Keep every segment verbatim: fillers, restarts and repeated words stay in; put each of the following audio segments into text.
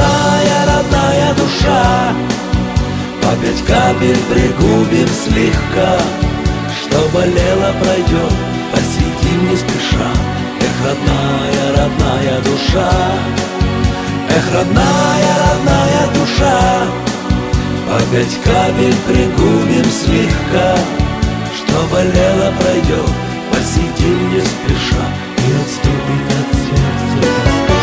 родная, родная душа, по пять капель пригубим слегка. Что болело, пройдет, посидим не спеша. Эх, родная, родная душа, эх, родная, родная душа, по пять капель пригубим слегка. Что болело, пройдет, посидим не спеша. И отступит от сердца тоска.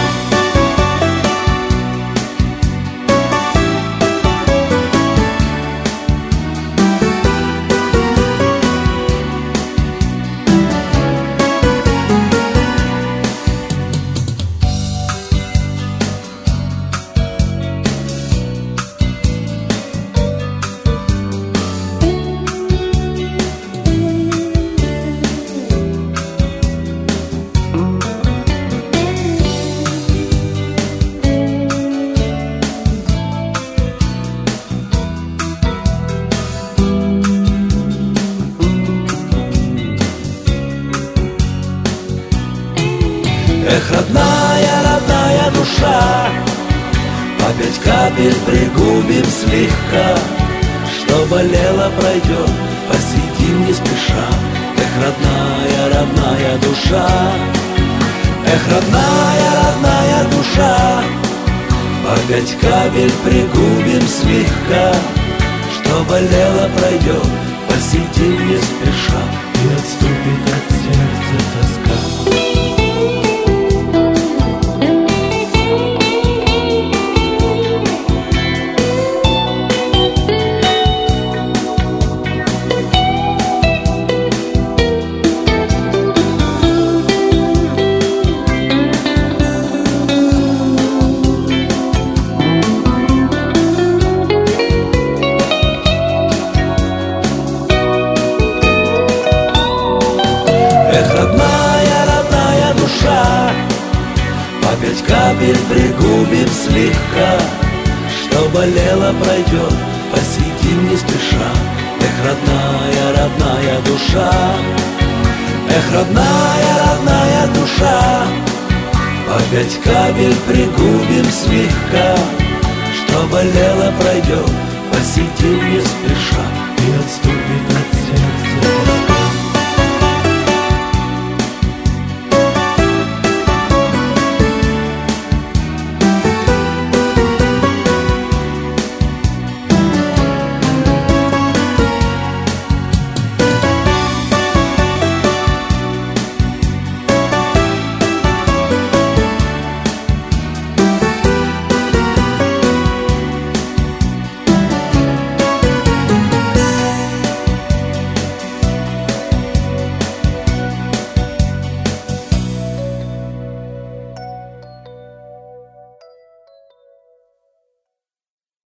Эх, родная, родная душа, по пять капель пригубим слегка. Что болело, пройдет, посидим не спеша. Эх, родная, родная душа, эх, родная, родная душа, по пять капель пригубим слегка. Что болело, пройдет, посидим не спеша. И отступит от сердца тоска. Эх, родная, родная душа, по пять капель пригубим слегка. Что болело, пройдет, посидим не спеша. Эх, родная, родная душа, эх, родная, родная душа, по пять капель пригубим слегка. Что болело, пройдет, посидим не спеша. И отступит